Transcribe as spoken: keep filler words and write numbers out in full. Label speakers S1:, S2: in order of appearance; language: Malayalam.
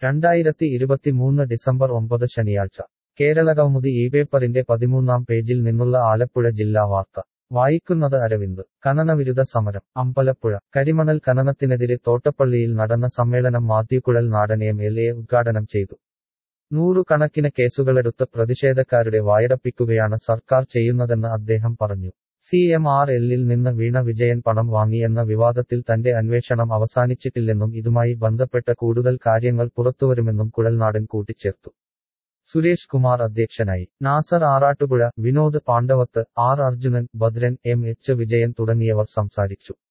S1: രണ്ടായിരത്തി ഇരുപത്തിമൂന്ന് ഡിസംബർ ഒമ്പത് ശനിയാഴ്ച കേരളകൗമുദി ഈ പേപ്പറിന്റെ പതിമൂന്നാം പേജിൽ നിന്നുള്ള ആലപ്പുഴ ജില്ലാ വാർത്ത വായിക്കുന്നത് അരവിന്ദ്. ഖനനവിരുദ്ധ സമരം അമ്പലപ്പുഴ. കരിമണൽ ഖനനത്തിനെതിരെ തോട്ടപ്പള്ളിയിൽ നടന്ന സമ്മേളനം മാത്യുക്കുഴൽ നാടൻ എം എൽ എ ഉദ്ഘാടനം ചെയ്തു. നൂറുകണക്കിന് കേസുകളെടുത്ത് പ്രതിഷേധക്കാരുടെ വായടപ്പിക്കുകയാണ് സർക്കാർ ചെയ്യുന്നതെന്ന് അദ്ദേഹം പറഞ്ഞു. സി എം ആർ എല്ലിൽ നിന്ന് വീണ വിജയൻ പണം വാങ്ങിയെന്ന വിവാദത്തിൽ തന്റെ അന്വേഷണം അവസാനിച്ചിട്ടില്ലെന്നും ഇതുമായി ബന്ധപ്പെട്ട കൂടുതൽ കാര്യങ്ങൾ പുറത്തുവരുമെന്നും കുഴൽനാടൻ കൂട്ടിച്ചേർത്തു. സുരേഷ് കുമാർ അധ്യക്ഷനായി. Nasar Arattupuzha, Vinod Pandavath, R Arjunan, Bhadran, M H Vijayan തുടങ്ങിയവർ സംസാരിച്ചു.